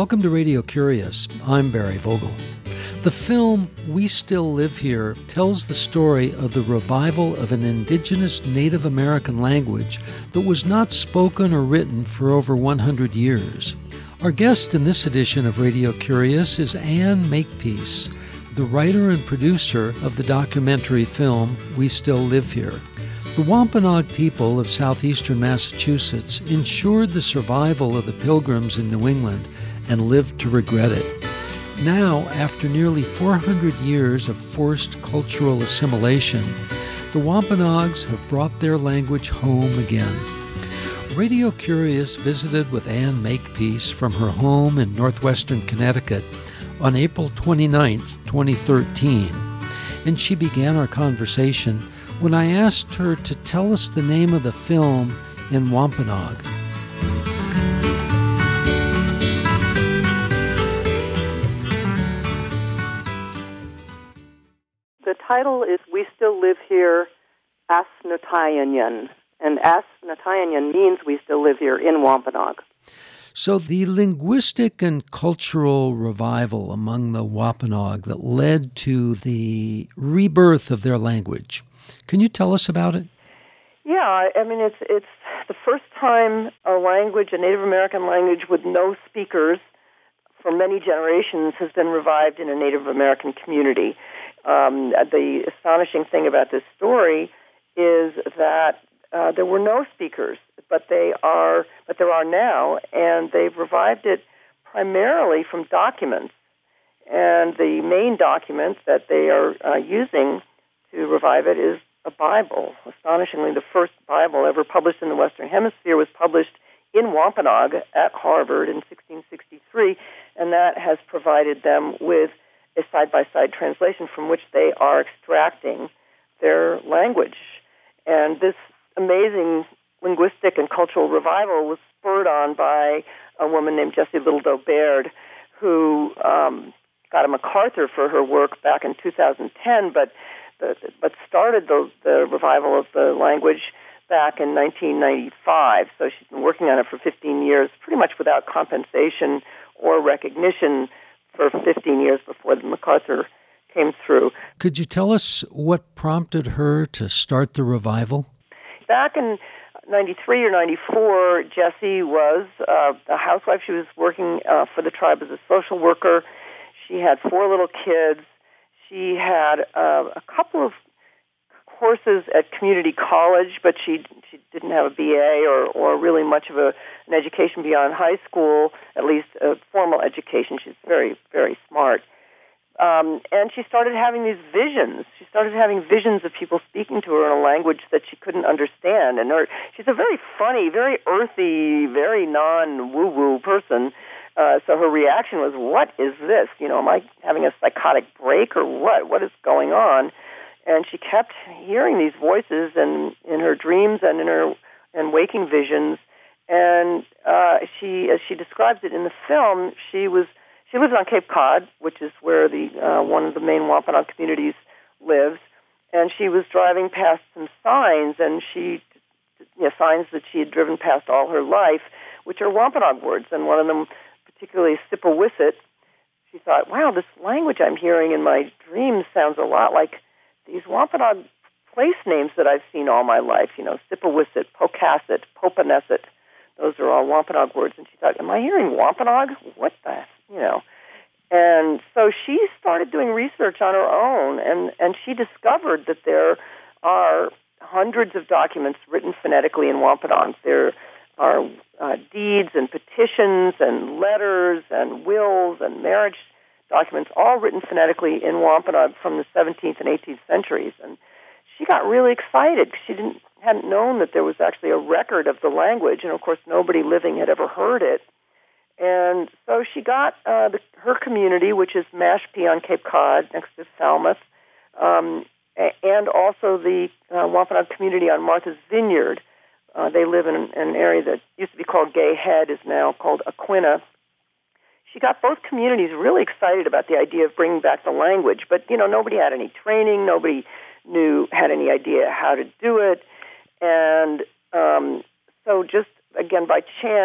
Welcome to Radio Curious. I'm Barry Vogel. The film We Still Live Here tells the story of the revival of an indigenous Native American language that was not spoken or written for over 100 years. Our guest in this edition of Radio Curious is Ann Makepeace, the writer and producer of the documentary film We Still Live Here. The Wampanoag people of southeastern Massachusetts ensured the survival of the Pilgrims in New England and lived to regret it. Now, after nearly 400 years of forced cultural assimilation, the Wampanoags have brought their language home again. Radio Curious visited with Ann Makepeace from her home in northwestern Connecticut on April 29, 2013, and she began our conversation when I asked her to tell us the name of the film in Wampanoag. The title is We Still Live Here, Asnatayanyan. And Asnatayanyan means we still live here in Wampanoag. So the linguistic and cultural revival among the Wampanoag that led to the rebirth of their language, can you tell us about it? Yeah, I mean, it's the first time a language, a Native American language with no speakers for many generations, has been revived in a Native American community. The astonishing thing about this story is that there were no speakers, but there are now, and they've revived it primarily from documents. And the main document that they are using to revive it is a Bible. Astonishingly, the first Bible ever published in the Western Hemisphere was published in Wampanoag at Harvard in 1663, and that has provided them with a side-by-side translation from which they are extracting their language. And this amazing linguistic and cultural revival was spurred on by a woman named Jessie Littledoe Baird, who got a MacArthur for her work back in 2010, but started the revival of the language back in 1995. So she's been working on it for 15 years, pretty much without compensation or recognition for 15 years before the MacArthur came through. Could you tell us what prompted her to start the revival? Back in 93 or 94, Jessie was a housewife. She was working for the tribe as a social worker. She had 4 little kids. She had a couple of courses at community college, but she didn't have a BA or really much of an education beyond high school, at least a formal education. She's very, very smart. And she started having these visions. She started having visions of people speaking to her in a language that she couldn't understand. And she's a very funny, very earthy, very non-woo-woo person. So her reaction was, what is this? Am I having a psychotic break or what? What is going on? And she kept hearing these voices in her dreams and in her waking visions. And as she describes it in the film, she lives on Cape Cod, which is where the one of the main Wampanoag communities lives. And she was driving past some signs, and signs that she had driven past all her life, which are Wampanoag words. And one of them, particularly Sipawissat, she thought, wow, this language I'm hearing in my dreams sounds a lot like these Wampanoag place names that I've seen all my life. Sipawissat, Pocasset, Popanesset. Those are all Wampanoag words. And she thought, am I hearing Wampanoag? What the, And so she started doing research on her own, and she discovered that there are hundreds of documents written phonetically in Wampanoag. There are deeds and petitions and letters and wills and marriage documents, all written phonetically in Wampanoag from the 17th and 18th centuries. And she got really excited because she hadn't known that there was actually a record of the language, and of course nobody living had ever heard it. And so she got her community, which is Mashpee on Cape Cod, next to Falmouth, and also the Wampanoag community on Martha's Vineyard. They live in an area that used to be called Gay Head, is now called Aquina. She got both communities really excited about the idea of bringing back the language, but nobody had any training, nobody had any idea how to do it, and so just again by chance,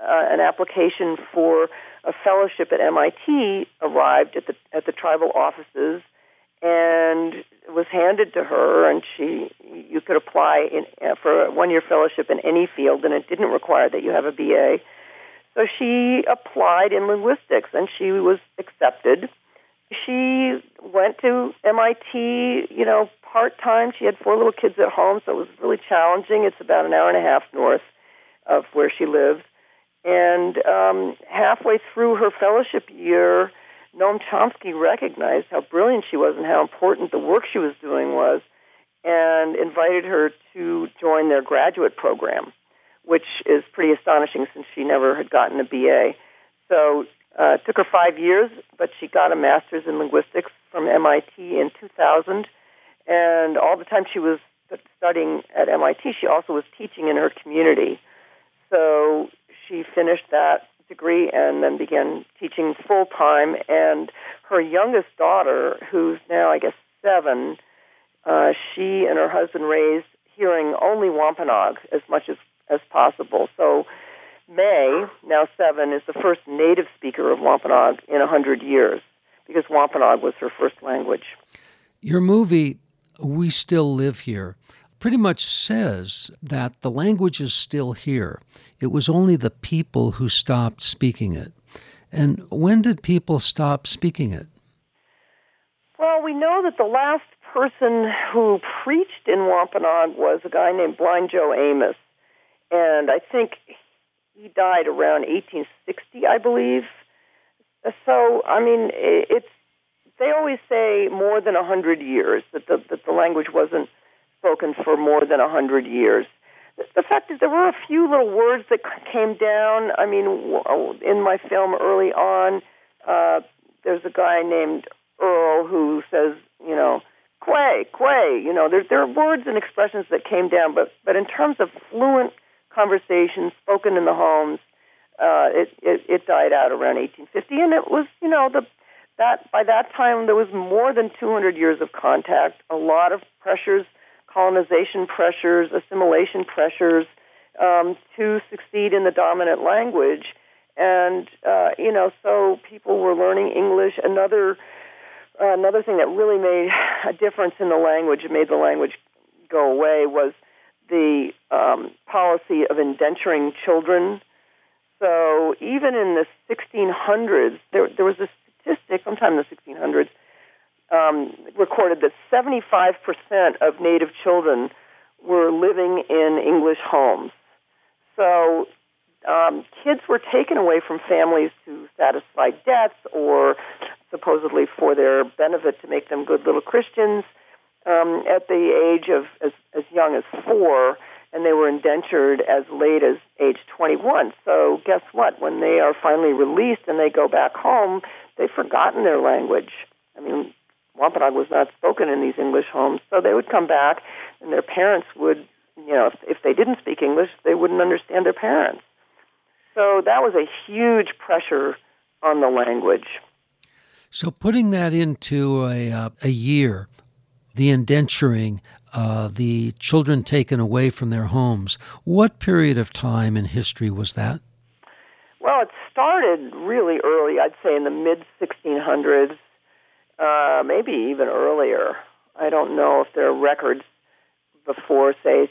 an application for a fellowship at MIT arrived at the tribal offices, and it was handed to her, and you could apply for a one-year fellowship in any field, and it didn't require that you have a BA. So she applied in linguistics, and she was accepted. She went to MIT, part-time. She had 4 little kids at home, so it was really challenging. It's about an hour and a half north of where she lives. And halfway through her fellowship year, Noam Chomsky recognized how brilliant she was and how important the work she was doing was, and invited her to join their graduate program, which is pretty astonishing since she never had gotten a BA. So it took her 5 years, but she got a master's in linguistics from MIT in 2000. And all the time she was studying at MIT, she also was teaching in her community. So she finished that degree and then began teaching full-time. And her youngest daughter, who's now, I guess, 7, she and her husband raised hearing only Wampanoag as much as possible. So May, now 7, is the first native speaker of Wampanoag in 100 years, because Wampanoag was her first language. Your movie, We Still Live Here, pretty much says that the language is still here. It was only the people who stopped speaking it. And when did people stop speaking it? Well, we know that the last person who preached in Wampanoag was a guy named Blind Joe Amos. And I think he died around 1860, I believe. So, I mean, they always say more than 100 years, that the language wasn't spoken for more than 100 years. The fact is there were a few little words that came down. I mean, in my film early on, there's a guy named Earl who says, quay. There are words and expressions that came down, but in terms of fluent conversation spoken in the homes, it died out around 1850, and it was, that by that time there was more than 200 years of contact, a lot of pressures, colonization pressures, assimilation pressures to succeed in the dominant language, and so people were learning English. Another thing that really made a difference in the language, it made the language go away, was the policy of indenturing children. So even in the 1600s, there was a statistic, sometime in the 1600s, recorded that 75% of native children were living in English homes. So kids were taken away from families to satisfy debts or supposedly for their benefit to make them good little Christians at the age of as young as 4, and they were indentured as late as age 21. So guess what? When they are finally released and they go back home, they've forgotten their language. I mean, Wampanoag was not spoken in these English homes, so they would come back, and their parents would, if they didn't speak English, they wouldn't understand their parents. So that was a huge pressure on the language. So putting that into a year, the indenturing, the children taken away from their homes, what period of time in history was that? Well, it started really early, I'd say in the mid-1600s, maybe even earlier. I don't know if there are records before, say,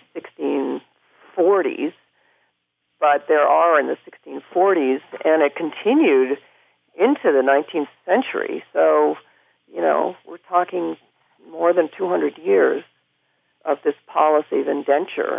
1640s, but there are in the 1640s, and it continued into the 19th century. So, we're talking more than 200 years of this policy of indenture.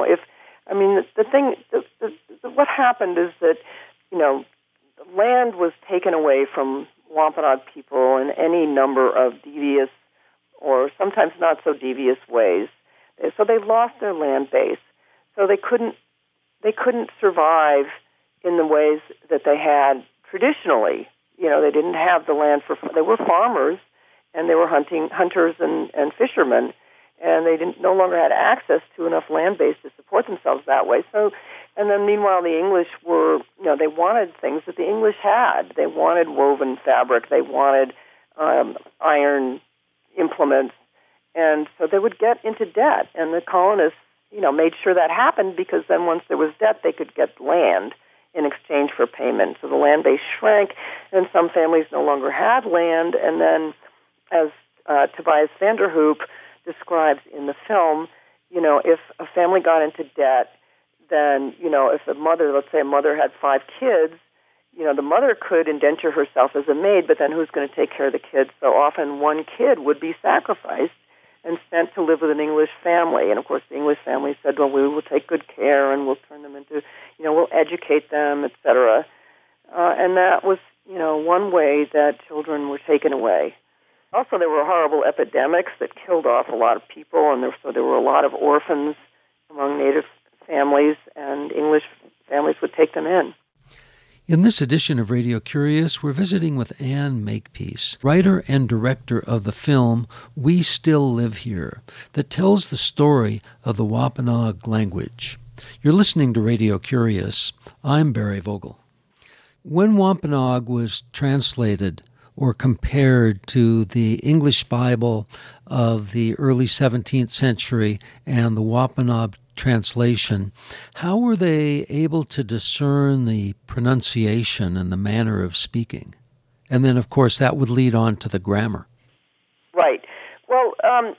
What happened is that, land was taken away from Wampanoag people in any number of devious or sometimes not so devious ways. So they lost their land base. So they couldn't survive in the ways that they had traditionally. They didn't have the land they were farmers, and they were hunters and fishermen, and they no longer had access to enough land base to support themselves that way. So, and then meanwhile, the English were, they wanted things that the English had. They wanted woven fabric. They wanted iron implements, and so they would get into debt. And the colonists, made sure that happened, because then once there was debt, they could get land in exchange for payment. So the land base shrank, and some families no longer had land. And then, as Tobias Vanderhoop describes in the film, if a family got into debt, then, if a mother, let's say a mother had 5 kids, the mother could indenture herself as a maid, but then who's going to take care of the kids? So often one kid would be sacrificed and sent to live with an English family. And, of course, the English family said, well, we will take good care and we'll turn them into, we'll educate them, etc. And that was, one way that children were taken away. Also, there were horrible epidemics that killed off a lot of people, and so there were a lot of orphans among Native families, and English families would take them in. In this edition of Radio Curious, we're visiting with Anne Makepeace, writer and director of the film We Still Live Here, that tells the story of the Wampanoag language. You're listening to Radio Curious. I'm Barry Vogel. When Wampanoag was translated or compared to the English Bible of the early 17th century and the Wampanoag translation, how were they able to discern the pronunciation and the manner of speaking? And then, of course, that would lead on to the grammar. Right. Well,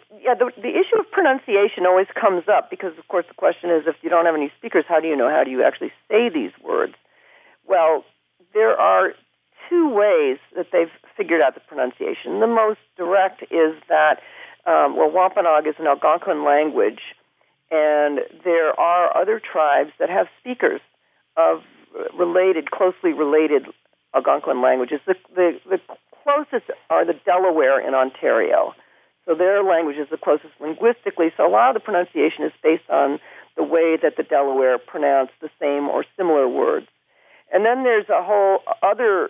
the issue of pronunciation always comes up because, of course, the question is, if you don't have any speakers, how do you actually say these words? Well, there are 2 ways that they've figured out the pronunciation. The most direct is that, Wampanoag is an Algonquin language, and there are other tribes that have speakers of closely related Algonquin languages. The closest are the Delaware in Ontario. So their language is the closest linguistically. So a lot of the pronunciation is based on the way that the Delaware pronounce the same or similar words. And then there's a whole other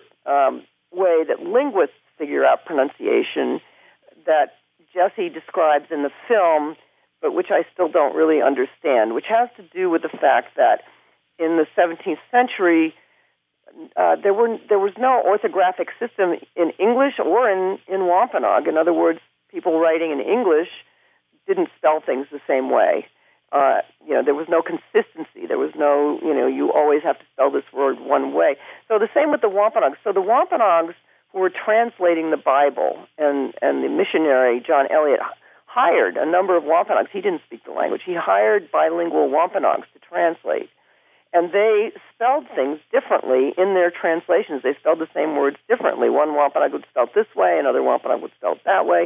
way that linguists figure out pronunciation that Jesse describes in the film, but which I still don't really understand, which has to do with the fact that in the 17th century, there was no orthographic system in English or in Wampanoag. In other words, people writing in English didn't spell things the same way. There was no consistency. There was no, you always have to spell this word one way. So the same with the Wampanoags. So the Wampanoags who were translating the Bible, and the missionary, John Eliot, hired a number of Wampanoags. He didn't speak the language. He hired bilingual Wampanoags to translate. And they spelled things differently in their translations. They spelled the same words differently. One Wampanoag would spell it this way, another Wampanoag would spell it that way.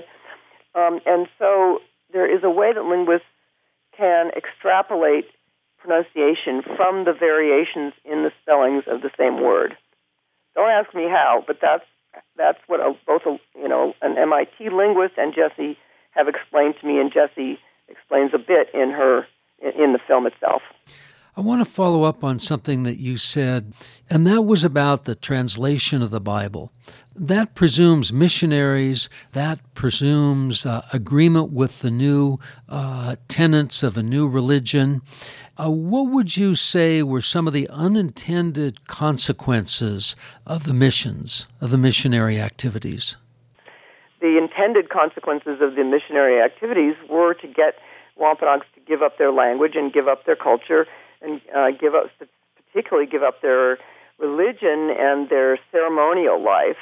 And so there is a way that linguists can extrapolate pronunciation from the variations in the spellings of the same word. Don't ask me how, but that's what both an MIT linguist and Jesse have explained to me, and Jesse explains a bit in the film itself. I want to follow up on something that you said, and that was about the translation of the Bible. That presumes missionaries, that presumes agreement with the new tenets of a new religion. What would you say were some of the unintended consequences of the missions, of the missionary activities? The intended consequences of the missionary activities were to get Wampanoags to give up their language and give up their culture and particularly give up their religion and their ceremonial life.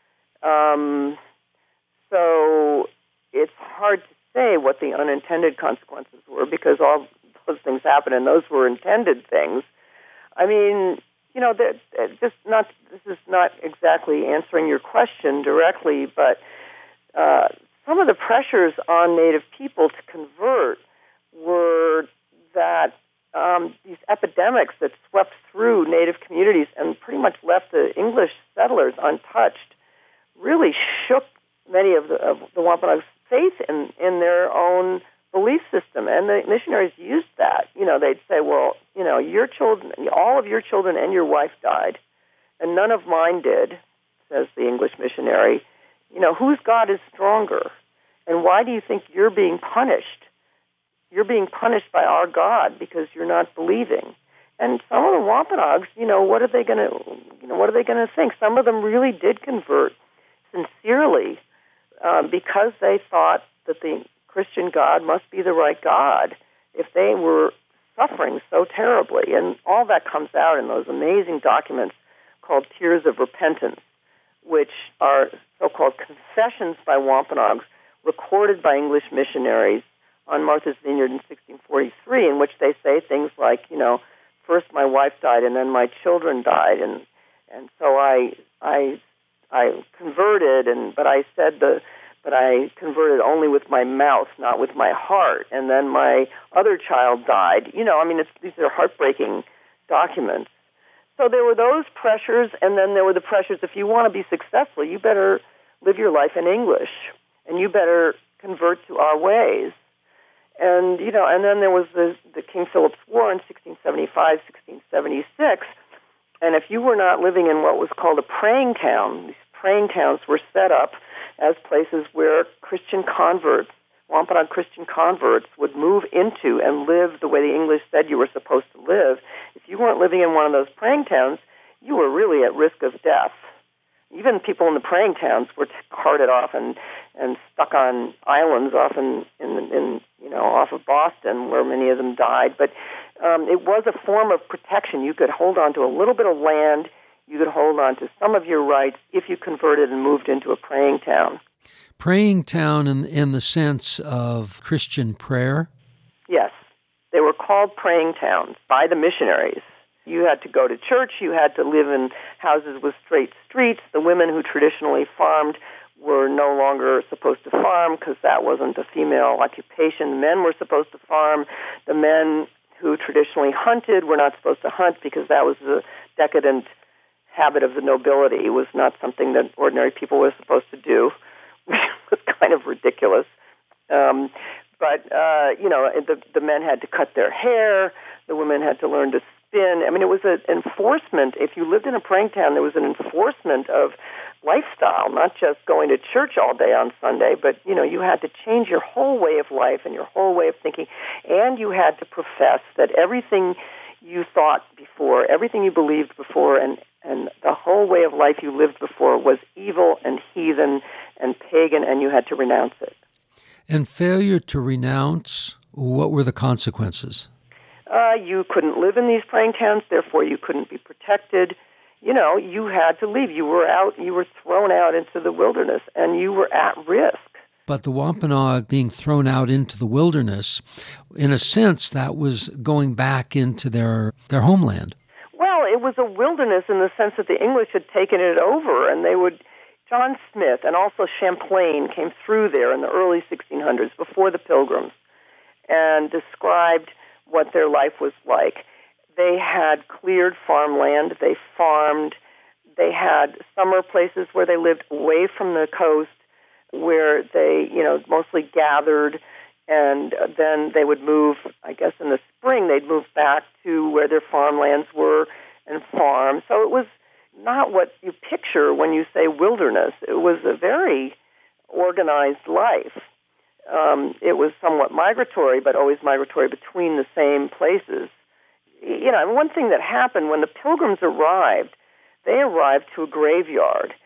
So it's hard to say what the unintended consequences were because all those things happened and those were intended things. I mean, this is not exactly answering your question directly, but some of the pressures on Native people to convert were that these epidemics that swept through Native communities and pretty much left the English settlers untouched really shook many of the Wampanoags' faith in their own belief system. And the missionaries used that. They'd say, well, your children, all of your children and your wife died, and none of mine did, says the English missionary. Whose God is stronger? And why do you think you're being punished? You're being punished by our God because you're not believing. And some of the Wampanoags, what are they going to think? Some of them really did convert sincerely because they thought that the Christian God must be the right God. If they were suffering so terribly. And all that comes out in those amazing documents called Tears of Repentance, which are so-called confessions by Wampanoags recorded by English missionaries on Martha's Vineyard in 1643, in which they say things like, first my wife died and then my children died, and so I converted, but I converted only with my mouth, not with my heart, and then my other child died. These are heartbreaking documents. So there were those pressures, and then there were the pressures, if you want to be successful, you better live your life in English, and you better convert to our ways. And, and then there was the King Philip's War in 1675, 1676, and if you were not living in what was called a praying town, these praying towns were set up as places where Christian converts, Wampanoag Christian converts, would move into and live the way the English said you were supposed to live. If you weren't living in one of those praying towns, you were really at risk of death. Even people in the praying towns were carted off and stuck on islands off off of Boston, where many of them died. But it was a form of protection. You could hold on to a little bit of land. You could hold on to some of your rights if you converted and moved into a praying town. Praying town in the sense of Christian prayer? Yes. They were called praying towns by the missionaries. You had to go to church. You had to live in houses with straight streets. The women who traditionally farmed were no longer supposed to farm because that wasn't a female occupation. The men were supposed to farm. The men who traditionally hunted were not supposed to hunt because that was a decadent habit of the nobility. It was not something that ordinary people were supposed to do, which was kind of ridiculous. But the men had to cut their hair. The women had to learn to spin. It was an enforcement. If you lived in a praying town, there was an enforcement of lifestyle, not just going to church all day on Sunday, but, you had to change your whole way of life and your whole way of thinking, and you had to profess that everything you thought before, everything you believed before, and the whole way of life you lived before was evil and heathen and pagan, and you had to renounce it. And failure to renounce, what were the consequences? You couldn't live in these praying towns, therefore you couldn't be protected. You had to leave. You were thrown out into the wilderness, and you were at risk. But the Wampanoag being thrown out into the wilderness, in a sense, that was going back into their homeland. Well, it was a wilderness in the sense that the English had taken it over, and John Smith and also Champlain came through there in the early 1600s, before the Pilgrims, and described what their life was like. They had cleared farmland, they farmed, they had summer places where they lived away from the coast, where they, mostly gathered, and then they would move, I guess in the spring, they'd move back to where their farmlands were and farm. So it was not what you picture when you say wilderness. It was a very organized life. It was somewhat migratory, but always migratory between the same places. One thing that happened when the Pilgrims arrived, they arrived to a graveyard.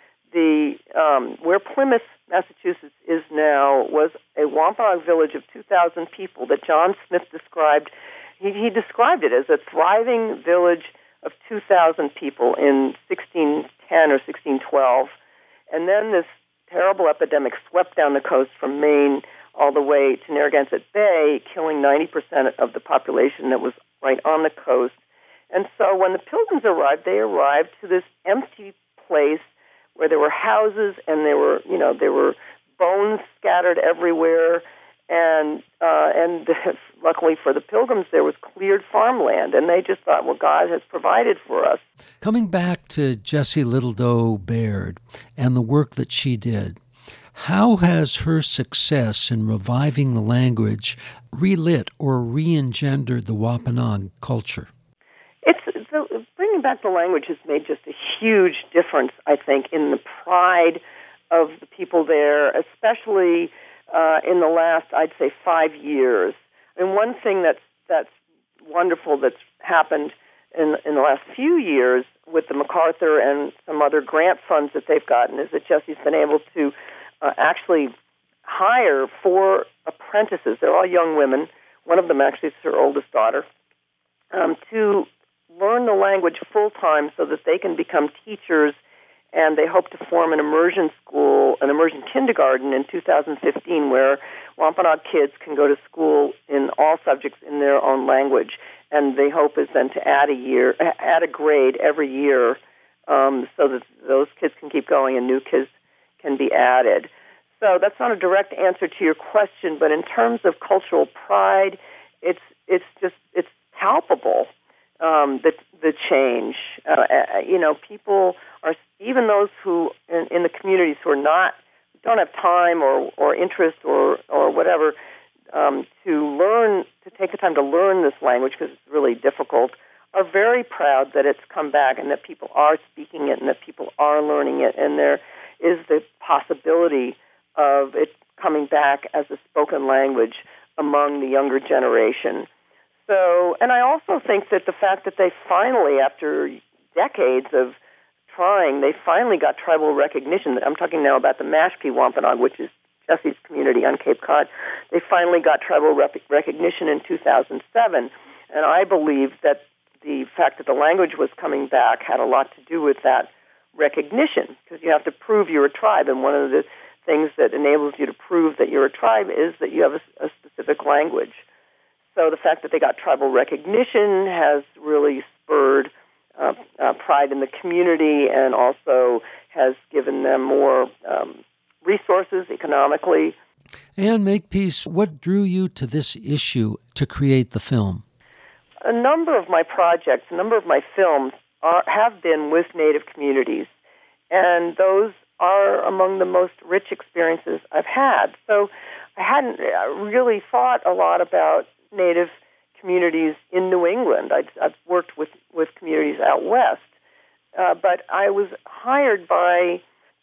Where Plymouth, Massachusetts is now was a Wampanoag village of 2,000 people that John Smith described. He described it as a thriving village of 2,000 people in 1610 or 1612. And then this terrible epidemic swept down the coast from Maine all the way to Narragansett Bay, killing 90% of the population that was right on the coast. And so when the Pilgrims arrived, they arrived to this empty place where there were houses and there were bones scattered everywhere, and luckily for the Pilgrims, there was cleared farmland, and they just thought, well, God has provided for us. Coming back to Jessie Littledoe Baird and the work that she did, how has her success in reviving the language relit or re-engendered the Wampanoag culture? Bringing back the language has made just a huge difference, I think, in the pride of the people there, especially in the last, I'd say, 5 years. And one thing that's wonderful that's happened in the last few years with the MacArthur and some other grant funds that they've gotten is that Jessie's been able to actually hire 4 apprentices. They're all young women. One of them actually is her oldest daughter. to learn the language full-time so that they can become teachers, and they hope to form an immersion school, an immersion kindergarten in 2015 where Wampanoag kids can go to school in all subjects in their own language. And the hope is then to add a grade every year so that those kids can keep going and new kids can be added. So that's not a direct answer to your question, but in terms of cultural pride, it's palpable, the change. People are, even those who in the communities who don't have time or interest or whatever to take the time to learn this language because it's really difficult, are very proud that it's come back and that people are speaking it and that people are learning it, and there is the possibility of it coming back as a spoken language among the younger generation. So, and I also think that the fact that they finally, after decades of trying, they finally got tribal recognition. I'm talking now about the Mashpee Wampanoag, which is Jesse's community on Cape Cod. They finally got tribal recognition in 2007, and I believe that the fact that the language was coming back had a lot to do with that recognition, because you have to prove you're a tribe, and one of the things that enables you to prove that you're a tribe is that you have a specific language. So the fact that they got tribal recognition has really spurred pride in the community, and also has given them more resources economically. Ann Makepeace, what drew you to this issue to create the film? A number of my projects, a number of my films have been with Native communities, and those are among the most rich experiences I've had. So I hadn't really thought a lot about Native communities in New England. I've worked with communities out west, but I was hired by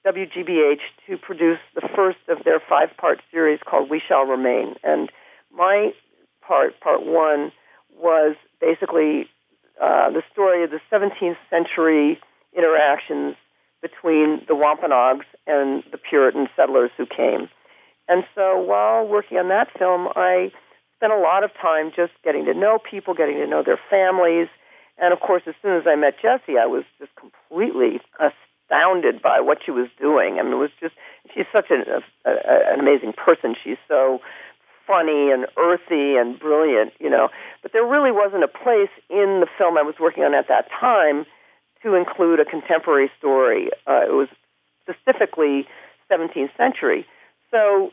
WGBH to produce the first of their 5-part series called We Shall Remain. And my part one, was basically the story of the 17th century interactions between the Wampanoags and the Puritan settlers who came. And so while working on that film, I spent a lot of time just getting to know people, getting to know their families. And, of course, as soon as I met Jessie, I was just completely astounded by what she was doing. I mean, it was just, she's such an amazing person. She's so funny and earthy and brilliant, you know. But there really wasn't a place in the film I was working on at that time to include a contemporary story. It was specifically 17th century. So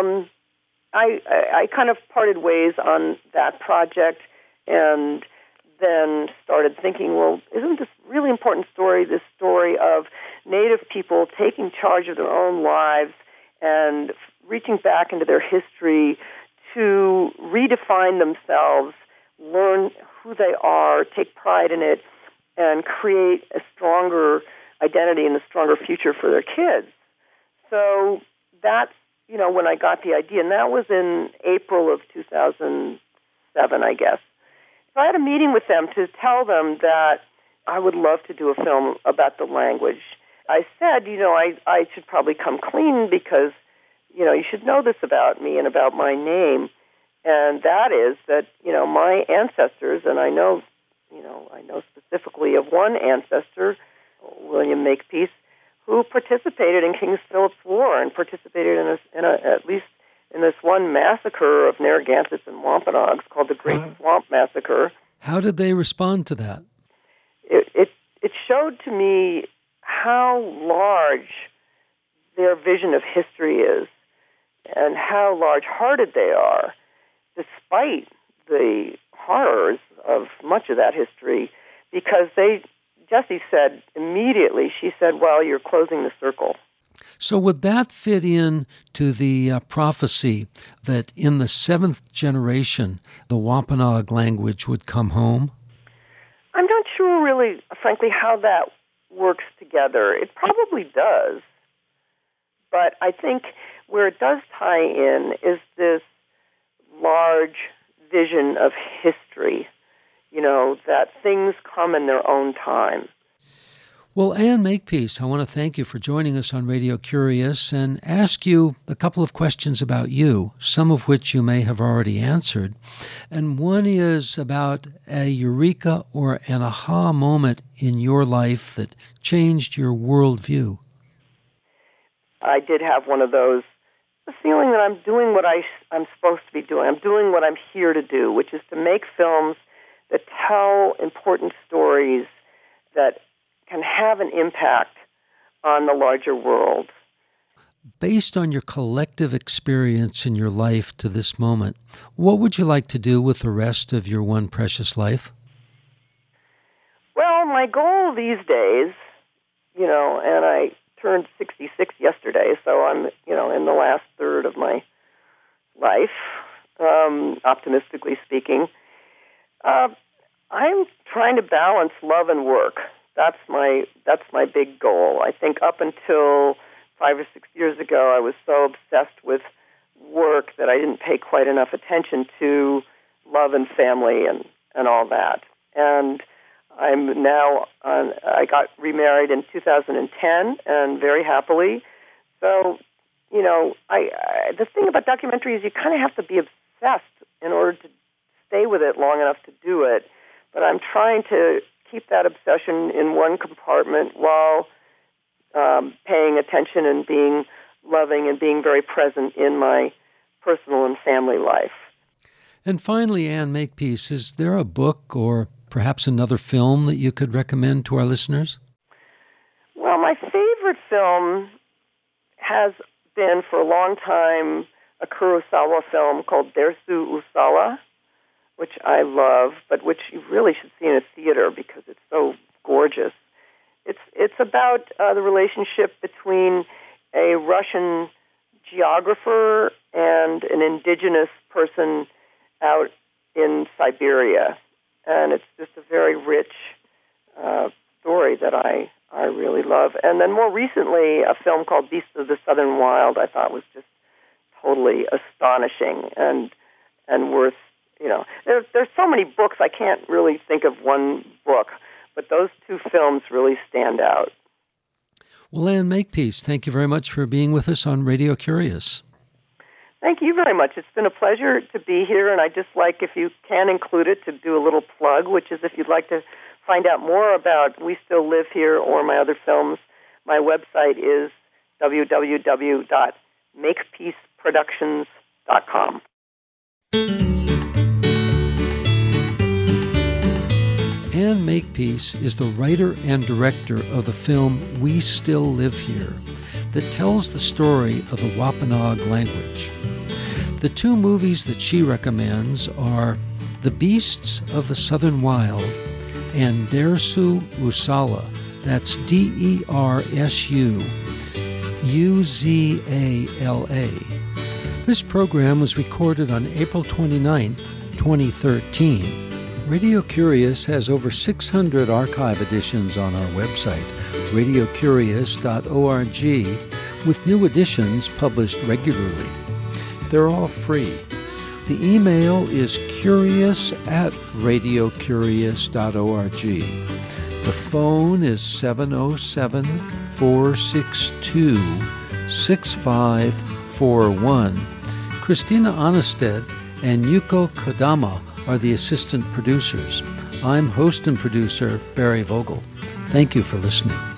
I kind of parted ways on that project, and then started thinking, well, isn't this really important story, this story of Native people taking charge of their own lives and reaching back into their history to redefine themselves, learn who they are, take pride in it, and create a stronger identity and a stronger future for their kids. So that's, you know, when I got the idea, and that was in April of 2007, I guess. So I had a meeting with them to tell them that I would love to do a film about the language. I said, you know, I should probably come clean because, you know, you should know this about me and about my name. And that is that, you know, my ancestors, and I know specifically of one ancestor, William Makepeace, who participated in King Philip's War and participated in at least in this one massacre of Narragansetts and Wampanoags called the Great Swamp Massacre. How did they respond to that? It showed to me how large their vision of history is and how large-hearted they are, despite the horrors of much of that history, because Jessie said immediately, she said, well, you're closing the circle. So would that fit in to the prophecy that in the 7th generation, the Wampanoag language would come home? I'm not sure really, frankly, how that works together. It probably does. But I think where it does tie in is this large vision of history, you know, that things come in their own time. Well, Ann Makepeace, I want to thank you for joining us on Radio Curious and ask you a couple of questions about you, some of which you may have already answered. And one is about a eureka or an aha moment in your life that changed your worldview. I did have one of those, the feeling that I'm doing what I'm supposed to be doing. I'm doing what I'm here to do, which is to make films that tell important stories that can have an impact on the larger world. Based on your collective experience in your life to this moment, what would you like to do with the rest of your one precious life? Well, my goal these days, and I turned 66 yesterday, so I'm, in the last third of my life, optimistically speaking. I'm trying to balance love and work. That's my big goal. I think up until 5 or 6 years ago, I was so obsessed with work that I didn't pay quite enough attention to love and family and all that. And I'm now I got remarried in 2010, and very happily. So, the thing about documentary is you kind of have to be obsessed in order to stay with it long enough to do it. But I'm trying to keep that obsession in one compartment while paying attention and being loving and being very present in my personal and family life. And finally, Ann Makepeace, is there a book or perhaps another film that you could recommend to our listeners? Well, my favorite film has been for a long time a Kurosawa film called Dersu Uzala, which I love, but which you really should see in a theater because it's so gorgeous. It's about the relationship between a Russian geographer and an indigenous person out in Siberia. And it's just a very rich story that I really love. And then more recently, a film called Beasts of the Southern Wild I thought was just totally astonishing and worth, there's so many books, I can't really think of one book, but those two films really stand out. Well, Ann Makepeace, thank you very much for being with us on Radio Curious. Thank you very much. It's been a pleasure to be here, and I'd just like, if you can include it, to do a little plug, which is if you'd like to find out more about We Still Live Here or my other films, my website is www.makepeaceproductions.com. Ann Makepeace is the writer and director of the film We Still Live Here that tells the story of the Wampanoag language. The two movies that she recommends are The Beasts of the Southern Wild and Dersu Uzala, that's DERSUUZALA. This program was recorded on April 29th, 2013. Radio Curious has over 600 archive editions on our website, radiocurious.org, with new editions published regularly. They're all free. The email is curious@radiocurious.org. The phone is 707-462-6541. Christina Onnested and Yuko Kodama are the assistant producers. I'm host and producer Barry Vogel. Thank you for listening.